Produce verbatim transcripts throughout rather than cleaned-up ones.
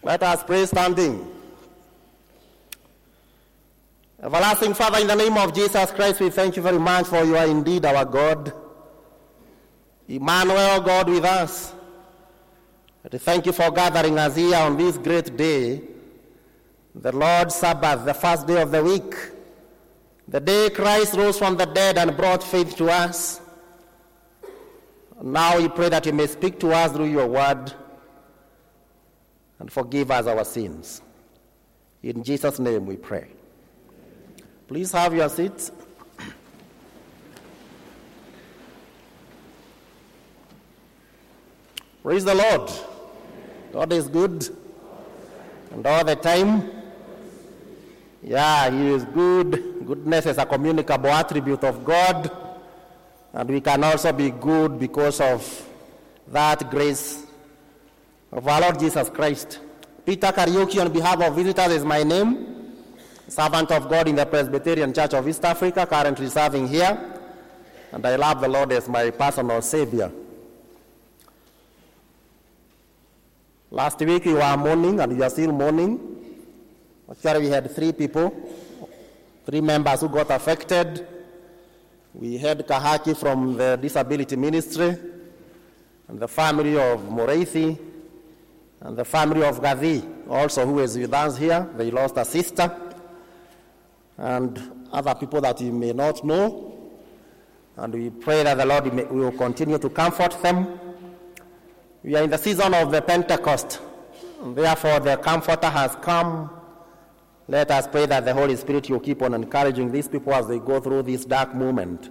Let us pray standing. Everlasting Father, in the name of Jesus Christ, we thank you very much for you are indeed our God. Emmanuel, God with us. We thank you for gathering us here on this great day, the Lord's Sabbath, the first day of the week, the day Christ rose from the dead and brought faith to us. Now we pray that you may speak to us through your word and forgive us our sins. In Jesus' name we pray. Please have your seats. Praise the Lord. God is good. And all the time. Yeah, he is good. Goodness is a communicable attribute of God. And we can also be good because of that grace of our Lord Jesus Christ. Peter Kariuki, on behalf of visitors, is my name. Servant of God in the Presbyterian Church of East Africa, currently serving here. And I love the Lord as my personal Savior. Last week we were mourning, and we are still mourning. Actually, we had three people, three members who got affected. We had Kahaki from the Disability Ministry, and the family of Moreithi, and the family of Gavi, also who is with us here. They lost a sister, and other people that you may not know. And we pray that the Lord may, will continue to comfort them. We are in the season of the Pentecost, and therefore the Comforter has come. Let us pray that the Holy Spirit will keep on encouraging these people as they go through this dark moment.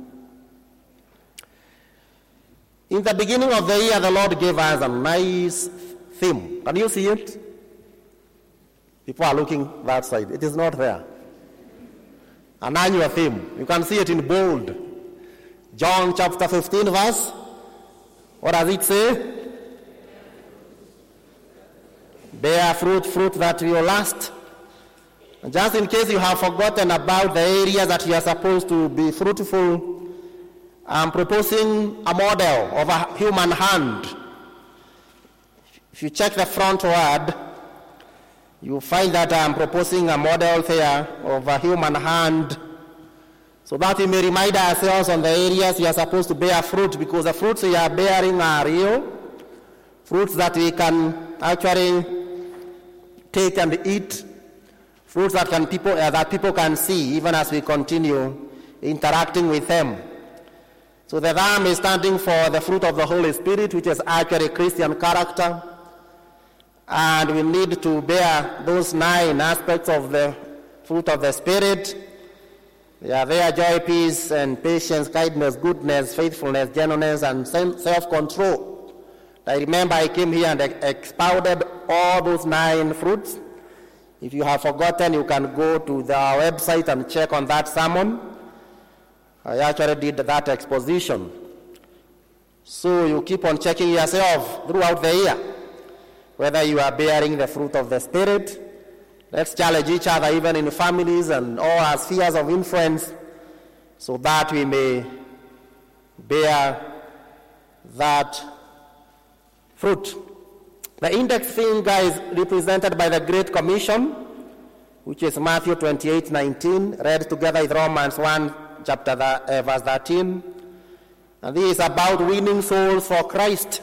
In the beginning of the year, the Lord gave us a nice theme. Can you see it? People are looking that side. It is not there. An annual theme. You can see it in bold. John chapter fifteen verse. What does it say? Bear fruit, fruit that will last. And just in case you have forgotten about the areas that you are supposed to be fruitful, I'm proposing a model of a human hand. If you check the front word, you'll find that I'm proposing a model there of a human hand, so that we may remind ourselves on the areas we are supposed to bear fruit, because the fruits we are bearing are real, fruits that we can actually take and eat, fruits that can people uh, that people can see even as we continue interacting with them. So the thumb is standing for the fruit of the Holy Spirit, which is actually Christian character. And we need to bear those nine aspects of the fruit of the Spirit. They are there: joy, peace, and patience, kindness, goodness, faithfulness, gentleness, and self-control. I remember I came here and expounded all those nine fruits. If you have forgotten, you can go to the website and check on that sermon. I actually did that exposition. So you keep on checking yourself throughout the year, whether you are bearing the fruit of the Spirit. Let's challenge each other, even in families and all our spheres of influence, so that we may bear that fruit. The index finger is represented by the Great Commission, which is Matthew twenty-eight nineteen, read together with Romans one, chapter uh, verse thirteen. And this is about winning souls for Christ.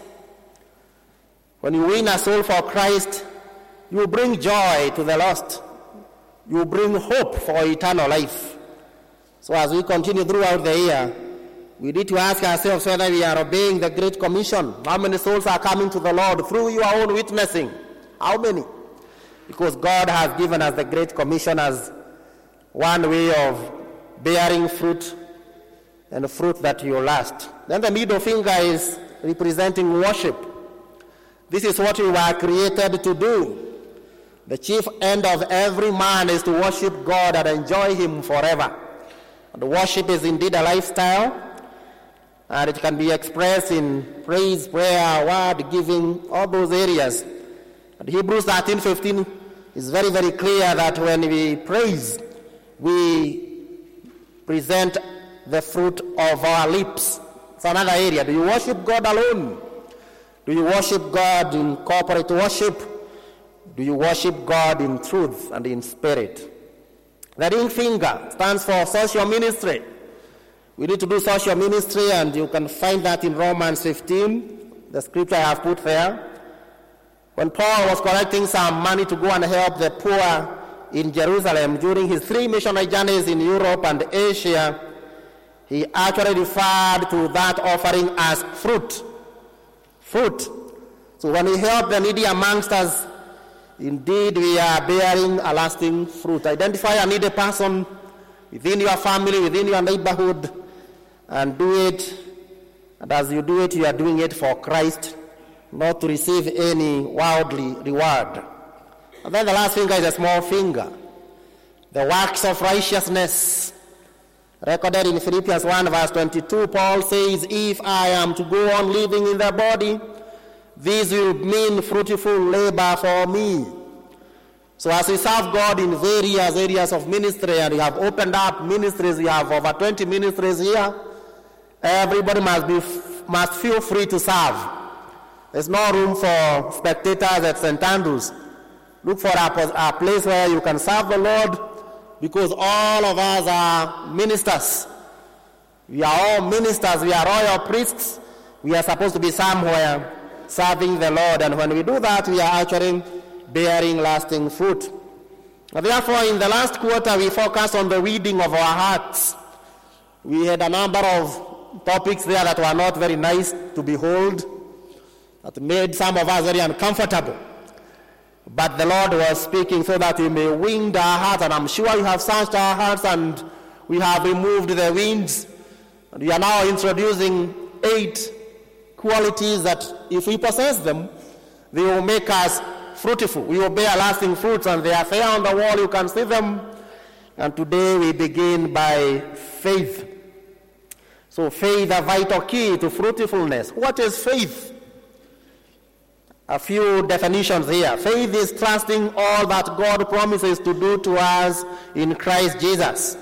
When you win a soul for Christ, you bring joy to the lost. You bring hope for eternal life. So as we continue throughout the year, we need to ask ourselves whether we are obeying the Great Commission. How many souls are coming to the Lord through your own witnessing? How many? Because God has given us the Great Commission as one way of bearing fruit, and fruit that will last. Then the middle finger is representing worship. This is what we were created to do. The chief end of every man is to worship God and enjoy Him forever. And worship is indeed a lifestyle, and it can be expressed in praise, prayer, word, giving, all those areas. And Hebrews thirteen fifteen is very, very clear that when we praise, we present the fruit of our lips. It's another area. Do you worship God alone? Do you worship God in corporate worship? Do you worship God in truth and in spirit? The ring finger stands for social ministry. We need to do social ministry, and you can find that in Romans fifteen, the scripture I have put there. When Paul was collecting some money to go and help the poor in Jerusalem during his three missionary journeys in Europe and Asia, he actually referred to that offering as fruit. Fruit. So when we help the needy amongst us, indeed we are bearing a lasting fruit. Identify a needy person within your family, within your neighborhood, and do it. And as you do it, you are doing it for Christ, not to receive any worldly reward. And then the last finger is a small finger. The works of righteousness. Recorded in Philippians one verse twenty-two, Paul says, if I am to go on living in the body, this will mean fruitful labor for me. So as we serve God in various areas of ministry, and we have opened up ministries, we have over twenty ministries here, everybody must be must feel free to serve. There's no room for spectators at Saint Andrews. Look for a, a place where you can serve the Lord, because all of us are ministers. We are all ministers. We are royal priests. We are supposed to be somewhere serving the Lord. And when we do that, we are actually bearing lasting fruit. And therefore, in the last quarter, we focused on the reading of our hearts. We had a number of topics there that were not very nice to behold, that made some of us very uncomfortable. But the Lord was speaking so that we may wind our hearts, and I'm sure you have searched our hearts, and we have removed the winds. And we are now introducing eight qualities that, if we possess them, they will make us fruitful. We will bear lasting fruits, and they are there on the wall. You can see them. And today we begin by faith. So faith, a vital key to fruitfulness. What is faith? A few definitions here. Faith is trusting all that God promises to do to us in Christ Jesus.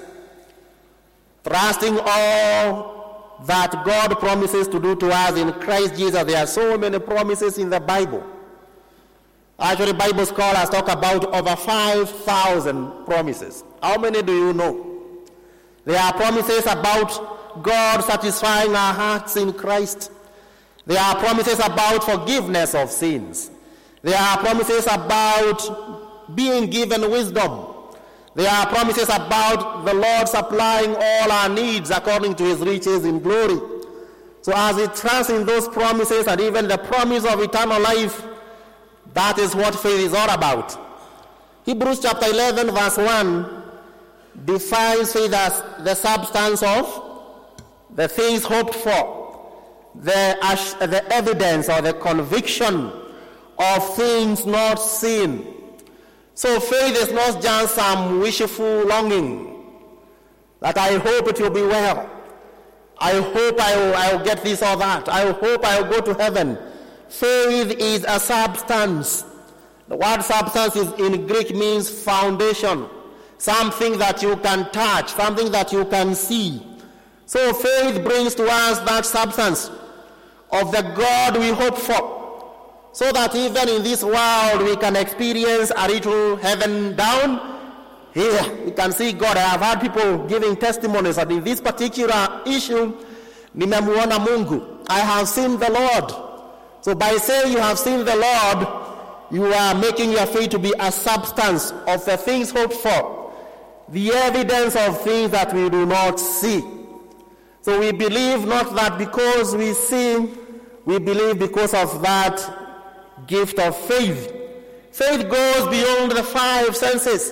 Trusting all that God promises to do to us in Christ Jesus. There are so many promises in the Bible. Actually, Bible scholars talk about over five thousand promises. How many do you know? There are promises about God satisfying our hearts in Christ. There are promises about forgiveness of sins. There are promises about being given wisdom. There are promises about the Lord supplying all our needs according to his riches in glory. So as we trust in those promises, and even the promise of eternal life, that is what faith is all about. Hebrews chapter eleven verse one defines faith as the substance of the things hoped for. The, the evidence or the conviction of things not seen. So faith is not just some wishful longing that I hope it will be well. I hope I will, I will get this or that. I hope I will go to heaven. Faith is a substance. The word substance is in Greek means foundation. Something that you can touch, something that you can see. So faith brings to us that substance of the God we hope for, so that even in this world we can experience a little heaven down here. We can see God. I have heard people giving testimonies that in this particular issue, nimemuona Mungu. I have seen the Lord. So by saying you have seen the Lord, you are making your faith to be a substance of the things hoped for, the evidence of things that we do not see. So we believe not that because we see, we believe because of that gift of faith. Faith goes beyond the five senses.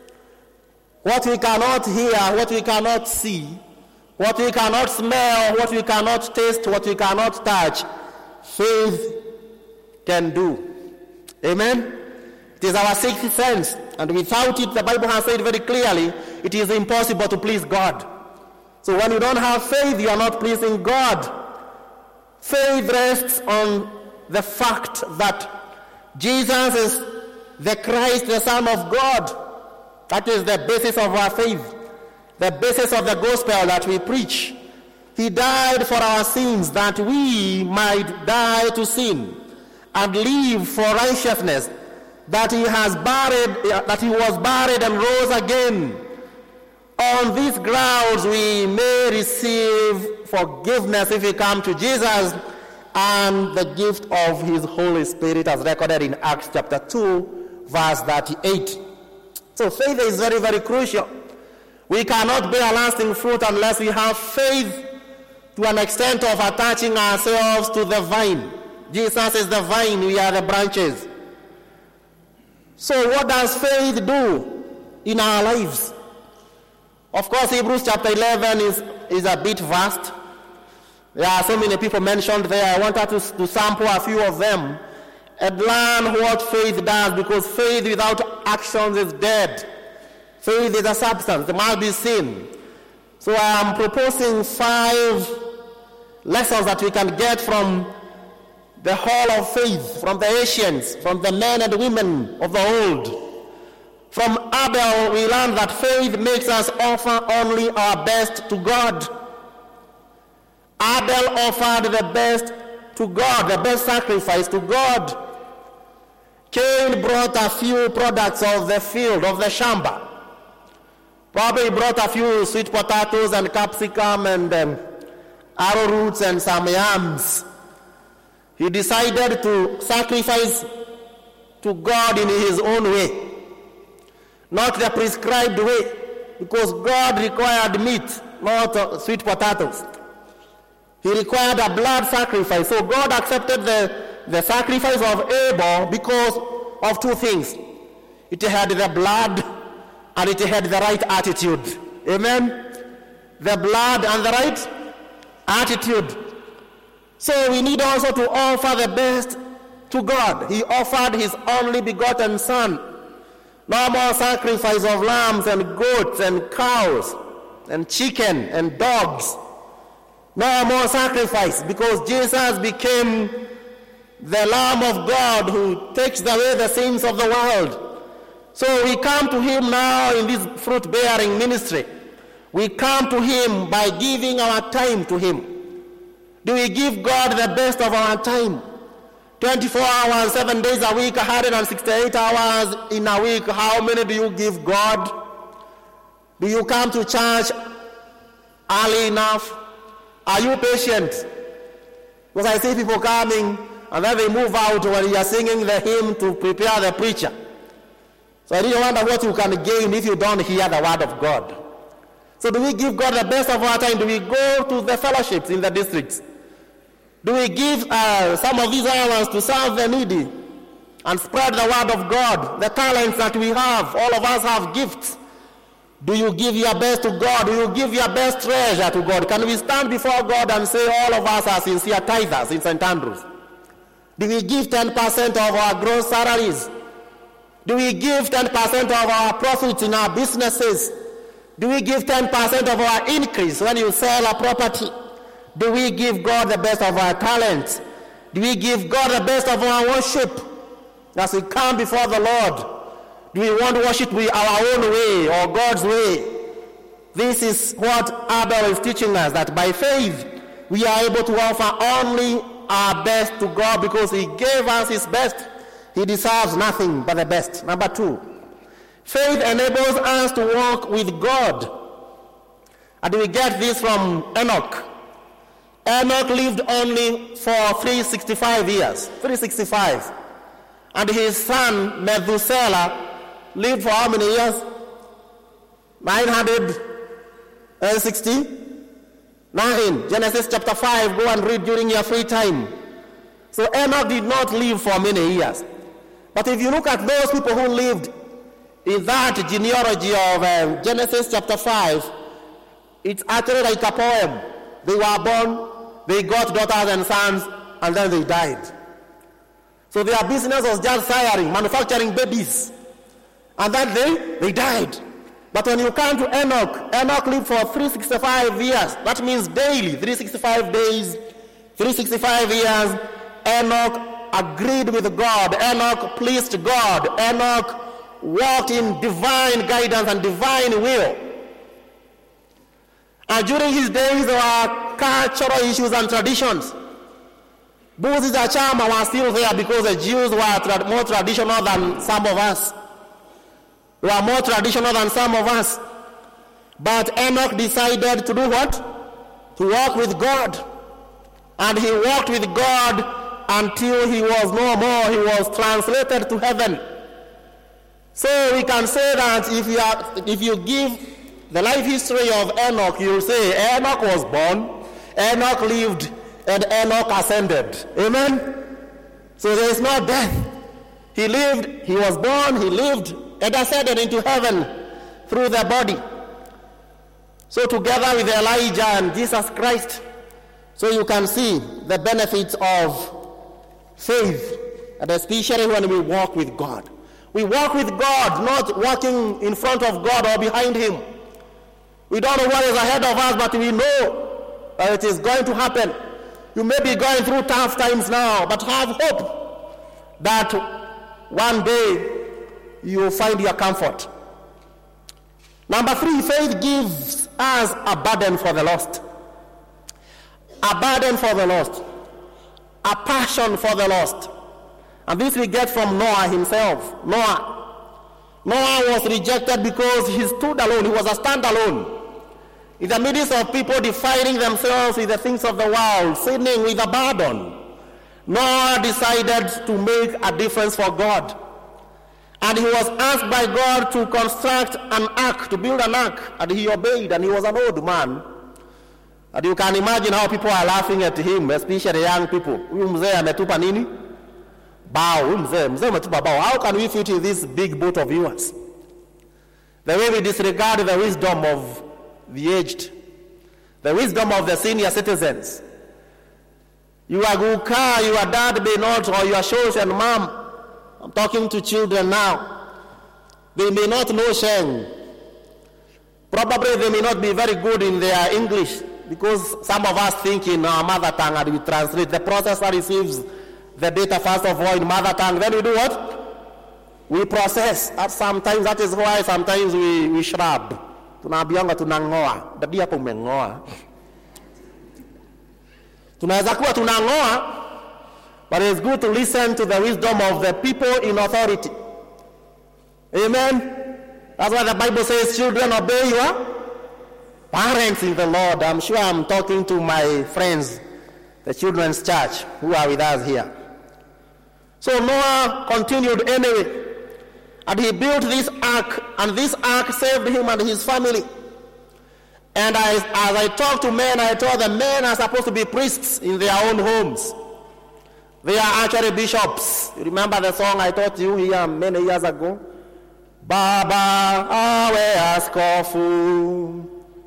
What we cannot hear, what we cannot see, what we cannot smell, what we cannot taste, what we cannot touch, faith can do. Amen? It is our sixth sense, and without it, the Bible has said very clearly, it is impossible to please God. So when you don't have faith, you are not pleasing God. Faith rests on the fact that Jesus is the Christ, the Son of God. That is the basis of our faith, the basis of the gospel that we preach. He died for our sins that we might die to sin and live for righteousness. that he has buried, that he was buried and rose again. On these grounds we may receive forgiveness if we come to Jesus and the gift of his Holy Spirit as recorded in Acts chapter two, verse thirty-eight. So faith is very, very crucial. We cannot bear lasting fruit unless we have faith to an extent of attaching ourselves to the vine. Jesus is the vine, we are the branches. So what does faith do in our lives? Of course, Hebrews chapter eleven is, is a bit vast. There are so many people mentioned there. I wanted to, to sample a few of them and learn what faith does, because faith without actions is dead. Faith is a substance, it must be seen. So I am proposing five lessons that we can get from the hall of faith, from the ancients, from the men and women of the old. From Abel, we learn that faith makes us offer only our best to God. Abel offered the best to God, the best sacrifice to God. Cain brought a few products of the field, of the shamba. Probably brought a few sweet potatoes and capsicum and um, arrowroots and some yams. He decided to sacrifice to God in his own way, not the prescribed way, because God required meat, not uh, sweet potatoes. He required a blood sacrifice. So God accepted the, the sacrifice of Abel because of two things. It had the blood and it had the right attitude. Amen? The blood and the right attitude. So we need also to offer the best to God. He offered his only begotten Son. No more sacrifice of lambs and goats and cows and chicken and dogs. No more sacrifice, because Jesus became the Lamb of God who takes away the sins of the world. So we come to him now in this fruit-bearing ministry. We come to him by giving our time to him. Do we give God the best of our time? twenty-four hours, seven days a week, one hundred sixty-eight hours in a week. How many do you give God? Do you come to church early enough? Are you patient? Because I see people coming and then they move out when you are singing the hymn to prepare the preacher. So I really wonder what you can gain if you don't hear the word of God. So do we give God the best of our time? Do we go to the fellowships in the districts? Do we give uh, some of these hours to serve the needy and spread the word of God, the talents that we have? All of us have gifts. Do you give your best to God? Do you give your best treasure to God? Can we stand before God and say all of us are sincere tithers in Saint Andrews? Do we give ten percent of our gross salaries? Do we give ten percent of our profits in our businesses? Do we give ten percent of our increase when you sell a property? Do we give God the best of our talents? Do we give God the best of our worship as we come before the Lord? Do we want to worship with our own way or God's way? This is what Abel is teaching us, that by faith we are able to offer only our best to God because he gave us his best. He deserves nothing but the best. Number two, faith enables us to walk with God. And we get this from Enoch. Enoch lived only for three hundred sixty-five years, three hundred sixty-five. And his son Methuselah lived for how many years? nine hundred sixty-nine. Genesis chapter five, go and read during your free time. So Enoch did not live for many years. But if you look at those people who lived in that genealogy of um, Genesis chapter five, it's actually like a poem. They were born, they got daughters and sons, and then they died. So their business was just siring, manufacturing babies. And then they, they died. But when you come to Enoch, Enoch lived for three hundred sixty-five years. That means daily, three hundred sixty-five days, three hundred sixty-five years. Enoch agreed with God. Enoch pleased God. Enoch walked in divine guidance and divine will. And during his days, there were cultural issues and traditions. Moses and Chama were still there because the Jews were tra- more traditional than some of us. They were more traditional than some of us. But Enoch decided to do what? To walk with God. And he walked with God until he was no more. He was translated to heaven. So we can say that if you, are, if you give the life history of Enoch, you'll say Enoch was born, Enoch lived, and Enoch ascended. Amen? So there is no death. He lived, he was born, he lived, and ascended into heaven through the body. So together with Elijah and Jesus Christ, so you can see the benefits of faith, and especially when we walk with God. We walk with God, not walking in front of God or behind him. We don't know what is ahead of us, but we know that it is going to happen. You may be going through tough times now, but have hope that one day you will find your comfort. Number three, faith gives us a burden for the lost. A burden for the lost. A passion for the lost. And this we get from Noah himself. Noah. Noah was rejected because he stood alone. He was a standalone. In the midst of people defining themselves with the things of the world, sinning with abandon, Noah decided to make a difference for God. And he was asked by God to construct an ark, to build an ark, and he obeyed, and he was an old man. And you can imagine how people are laughing at him, especially young people. Huyu mzee ametupa nini? Bao, huyu mzee, mzee ametupa bao. How can we fit in this big boat of yours? The way we disregard the wisdom of the aged, the wisdom of the senior citizens. You are guka, your dad may not, or your shosh and mom. I'm talking to children now. They may not know Sheng. Probably they may not be very good in their English, because some of us think in our mother tongue and we translate. The processor receives the data first of all in mother tongue. Then we do what? We process. And sometimes that is why sometimes we, we shrub. Tunaambianga tunangoa. Dadi hapo umengoa. Tunaweza kuwa tunangoa, but it's good to listen to the wisdom of the people in authority. Amen? That's why the Bible says, children, obey your parents in the Lord. I'm sure I'm talking to my friends, the children's church, who are with us here. So Noah continued anyway. And he built this ark, and this ark saved him and his family. And I, as I talked to men, I told them men are supposed to be priests in their own homes. They are actually bishops. You remember the song I taught you here many years ago? Baba awe askofu,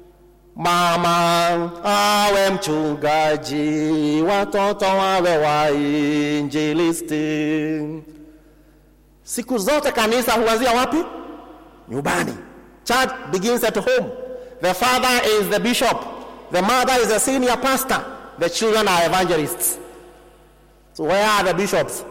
mama awe mchungaji, watoto wawe wainjilisti. Siku zote kanisa huanzia wapi? Nyumbani. Church begins at home. The father is the bishop. The mother is the senior pastor. The children are evangelists. So where are the bishops?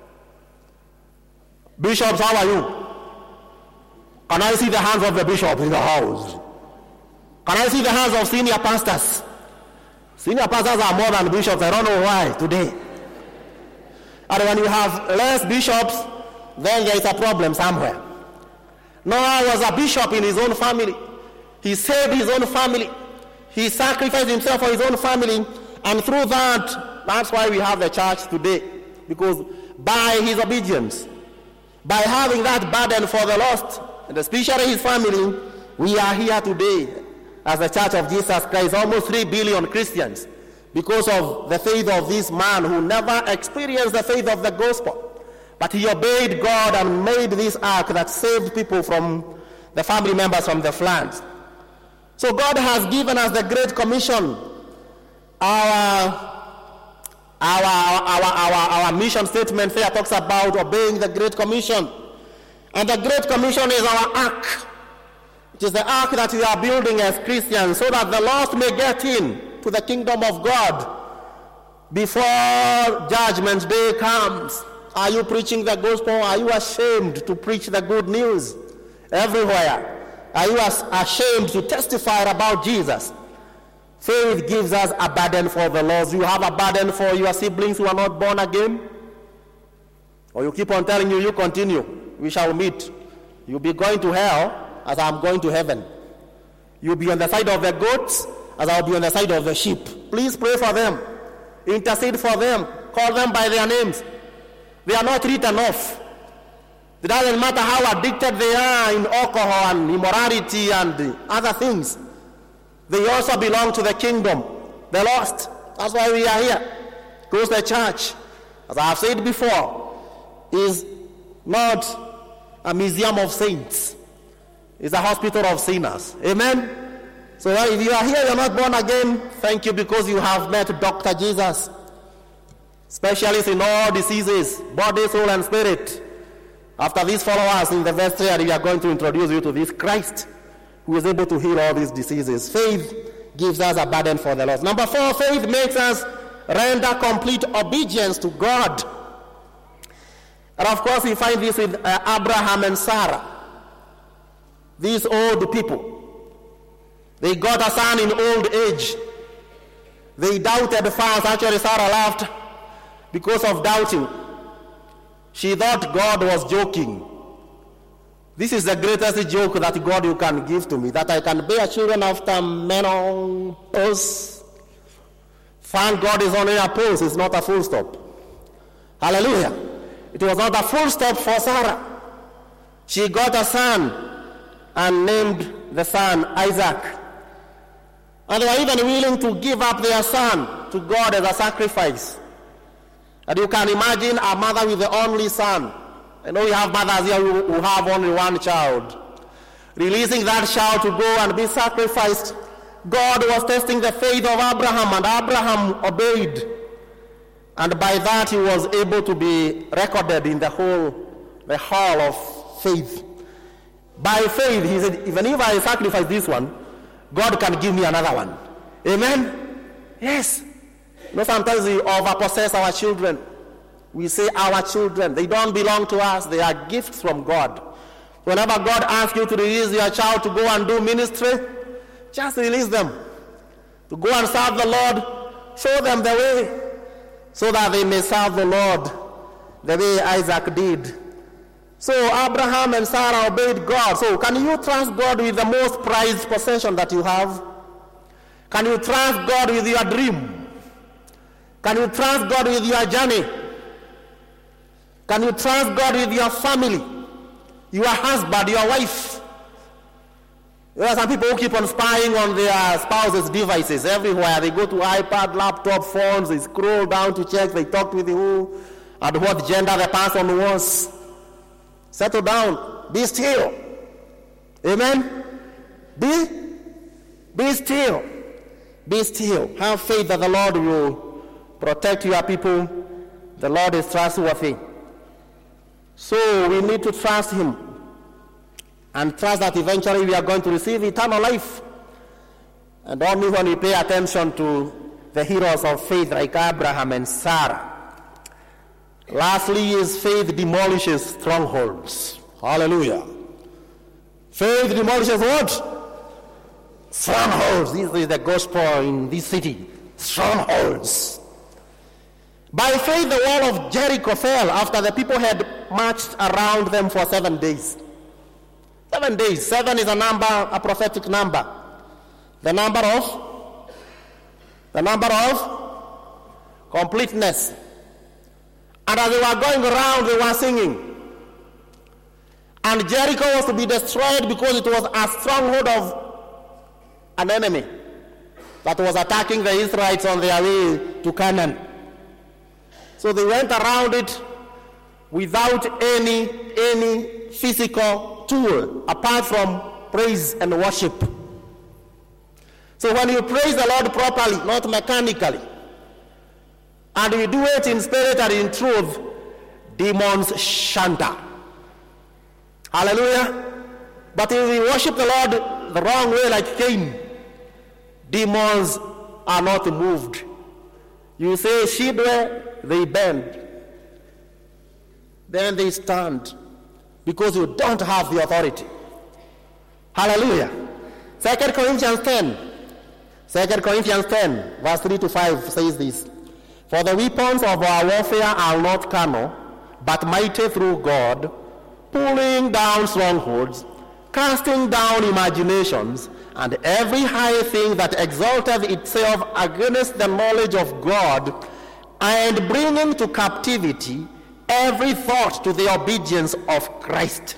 Bishops, how are you? Can I see the hands of the bishop in the house? Can I see the hands of senior pastors? Senior pastors are more than bishops. I don't know why today. And when you have less bishops, then there is a problem somewhere. Noah was a bishop in his own family. He saved his own family. He sacrificed himself for his own family. And through that, that's why we have the church today. Because by his obedience, by having that burden for the lost, and especially his family, we are here today as the Church of Jesus Christ, almost three billion Christians, because of the faith of this man who never experienced the faith of the gospel. But he obeyed God and made this ark that saved people from the family members from the floods. So God has given us the Great Commission. Our, our, our, our, our mission statement there talks about obeying the Great Commission. And the Great Commission is our ark. It is the ark that we are building as Christians so that the lost may get in to the kingdom of God before Judgment Day comes. Are you preaching the gospel? Are you ashamed to preach the good news everywhere? Are you ashamed to testify about Jesus? Faith gives us a burden for the lost. You have a burden for your siblings who are not born again? Or you keep on telling you, you continue, we shall meet. You'll be going to hell as I'm going to heaven. You'll be on the side of the goats as I'll be on the side of the sheep. Please pray for them. Intercede for them. Call them by their names. They are not written off. It doesn't matter how addicted they are in alcohol and immorality and other things. They also belong to the kingdom. The lost. That's why we are here. Because the church, as I have said before, is not a museum of saints. It's a hospital of sinners. Amen? So if you are here, you're not born again, thank you because you have met Doctor Jesus. Specialist in all diseases, body, soul, and spirit. After these followers in the vestry, we are going to introduce you to this Christ who is able to heal all these diseases. Faith gives us a burden for the lost. Number four, faith makes us render complete obedience to God. And of course, we find this with uh, Abraham and Sarah. These old people. They got a son in old age. They doubted first. Actually, Sarah laughed because of doubting. She thought God was joking. This is the greatest joke that God you can give to me, that I can bear children after menopause. Thank God is only a pause, it's not a full stop. Hallelujah. It was not a full stop for Sarah. She got a son and named the son Isaac. And they were even willing to give up their son to God as a sacrifice. And you can imagine a mother with the only son. I know you have mothers here who have only one child. Releasing that child to go and be sacrificed. God was testing the faith of Abraham, and Abraham obeyed. And by that he was able to be recorded in the whole, the hall of faith. By faith, he said, even if I sacrifice this one, God can give me another one. Amen? Yes. You know, sometimes we overpossess our children. We say our children. They don't belong to us. They are gifts from God. Whenever God asks you to release your child to go and do ministry, just release them. To go and serve the Lord, show them the way, so that they may serve the Lord the way Isaac did. So Abraham and Sarah obeyed God. So can you trust God with the most prized possession that you have? Can you trust God with your dream? Can you trust God with your journey? Can you trust God with your family? Your husband, your wife? There are some people who keep on spying on their spouses' devices everywhere. They go to iPad, laptop, phones, they scroll down to check, they talk with who and what gender the person was. Settle down. Be still. Amen? Be, be still. Be still. Have faith that the Lord will protect your people. The Lord is trustworthy. So we need to trust him and trust that eventually we are going to receive eternal life. And only when we pay attention to the heroes of faith like Abraham and Sarah. Lastly is faith demolishes strongholds. Hallelujah. Faith demolishes what? Strongholds. This is the gospel in this city. Strongholds. By faith the wall of Jericho fell after the people had marched around them for seven days. Seven days. Seven is a number, a prophetic number. The number of, the number of completeness. And as they were going around, they were singing. And Jericho was to be destroyed because it was a stronghold of an enemy that was attacking the Israelites on their way to Canaan. So they went around it without any, any physical tool apart from praise and worship. So when you praise the Lord properly, not mechanically, and you do it in spirit and in truth, demons shudder. Hallelujah. But if you worship the Lord the wrong way like Cain, demons are not moved. You say Shidwe, they bend. Then they stand because you don't have the authority. Hallelujah. Second Corinthians ten Second Corinthians ten, verse three to five says this. For the weapons of our warfare are not carnal, but mighty through God, pulling down strongholds, casting down imaginations, and every high thing that exalteth itself against the knowledge of God, and bringing to captivity every thought to the obedience of Christ.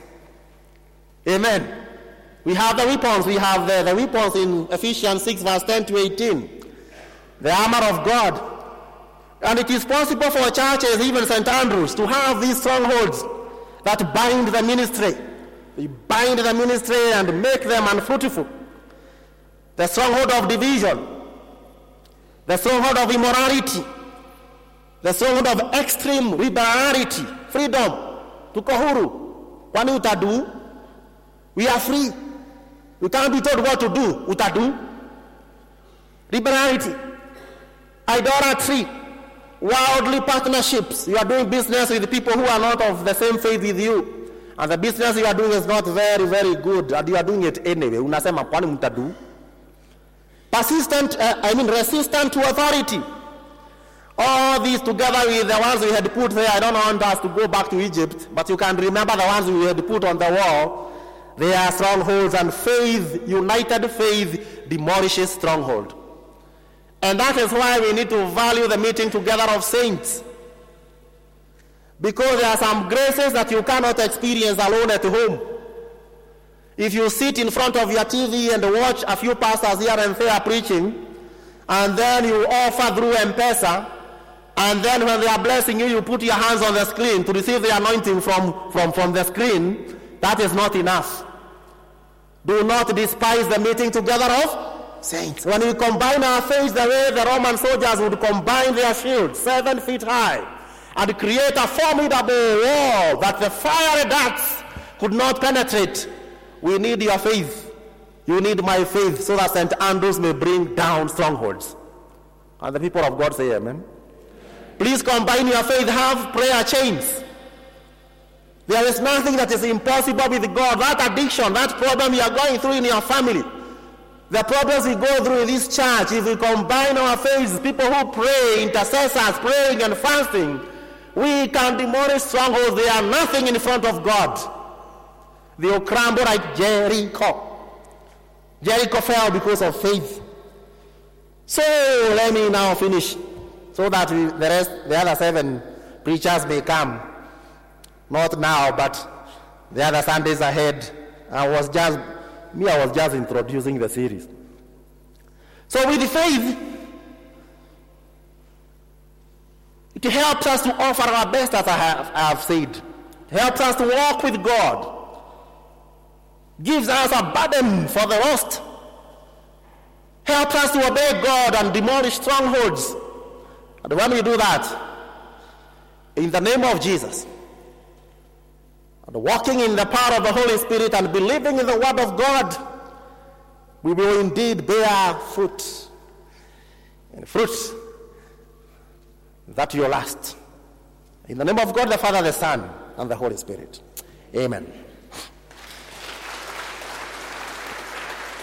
Amen. We have the weapons. We have the, the weapons in Ephesians six, verse ten to eighteen. The armor of God. And it is possible for churches, even Saint Andrews, to have these strongholds that bind the ministry. They bind the ministry and make them unfruitful. The stronghold of division. The stronghold of immorality. The stronghold of extreme liberality. Freedom. Tuko huru. Kwani utadu? We are free. We can't be told what to do. Utadu. Liberality. Idolatry. Worldly partnerships. You are doing business with people who are not of the same faith with you. And the business you are doing is not very, very good. And you are doing it anyway. Unasema kwani mtadu? Persistent, uh, I mean resistant to authority. All these together with the ones we had put there. I don't want us to go back to Egypt. But you can remember the ones we had put on the wall. They are strongholds, and faith, united faith, demolishes stronghold. And that is why we need to value the meeting together of saints. Because there are some graces that you cannot experience alone at home. If you sit in front of your T V and watch a few pastors here and there preaching, and then you offer through M-Pesa, and then when they are blessing you, you put your hands on the screen to receive the anointing from, from, from the screen, that is not enough. Do not despise the meeting together of saints. When we combine our faith the way the Roman soldiers would combine their shields, seven feet high, and create a formidable wall that the fiery darts could not penetrate, we need your faith. You need my faith so that Saint Andrews may bring down strongholds. And the people of God say amen. Please combine your faith, have prayer chains. There is nothing that is impossible with God. That addiction, that problem you are going through in your family, the problems we go through in this church, if we combine our faith, people who pray, intercessors, praying and fasting, we can demolish strongholds. They are nothing in front of God. They will crumble like Jericho. Jericho fell because of faith. So let me now finish, so that we, the rest, the other seven preachers may come. Not now, but the other Sundays ahead. I was just, me, I was just introducing the series. So with faith, it helps us to offer our best, as I have, I have said. It helps us to walk with God. Gives us a burden for the lost. Helps us to obey God and demolish strongholds. And when we do that, in the name of Jesus, and walking in the power of the Holy Spirit and believing in the Word of God, we will indeed bear fruit. And fruit that will last. In the name of God, the Father, the Son, and the Holy Spirit. Amen.